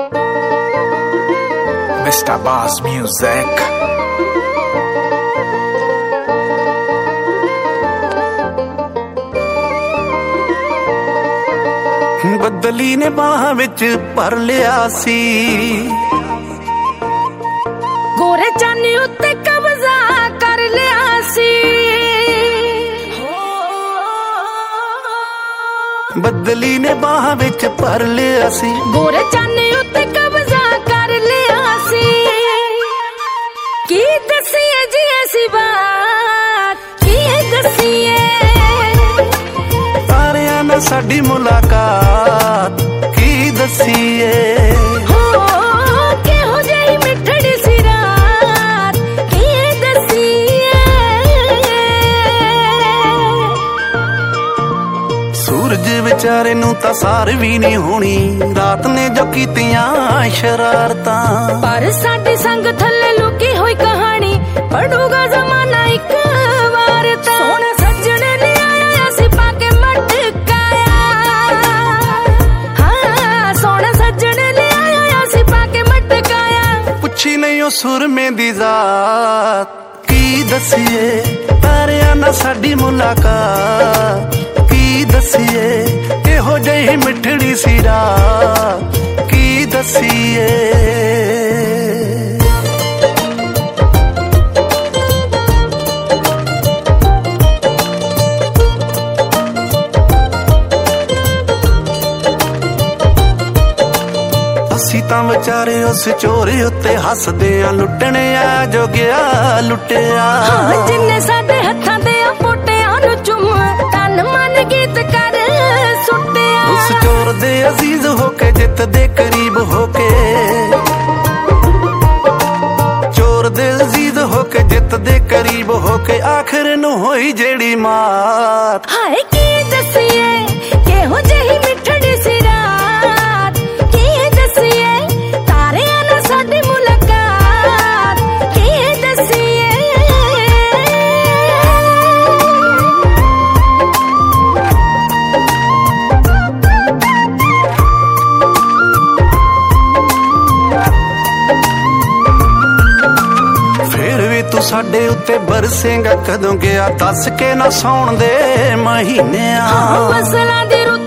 Mr. Boss Music. बदली ने बाह विच भर लिया सी, गोरे चानी उत्ते कब्जा कर लिया सी। बदली ने बाह विच भर लिया सी, गोरे चानी उत्ते कब्जा कर लिया सी। की दसिए जी ऐसी बात, की दसिए तारिया ना साडी मुलाकात, की दसिए केहो जही मिठड़ी सी रात, की दसिए। सूरज विचारे नू तां सार भी नहीं होनी, रात ने जो कीतियां शरारतां। पर साडी संग थल्ले लुकी होई कहानी, पढ़ूगा जमाना एक बार तां। सोहणे सज्जण ले आया सी पाके मटकाया, हाँ सोहणे सज्जण ले आया सी पाके मटकाया। पुछी नहीं ओ सुरमे दी जात, की दसिए तारिया ना साडी मुलाकात, की दसिए एहो जही मिठड़ी सी रात, की दसिए। असी तां विचारे उस चोरी उत्ते हसदे आ, लुटने आ जो गया लुटिया। हाँ जिन्ने साडे हत्थां ते पोटियां नू चुम तन मन गीत कर सुटिया। उस चोर दे अजीज होके जित दे करीब होके, चोर दे अजीज होके जित दे करीब होके, आखिर नू होई जेड़ी मात। हाय की दसिए केहो जही मिठड़ी सी रात, की दसिए तारिया ना साडी मुलाकात, की दसिए। फिर भी तू साडे उत्ते बरसेगा कदों, गया दस के ना सौण दे महीने। फसलां दी रुत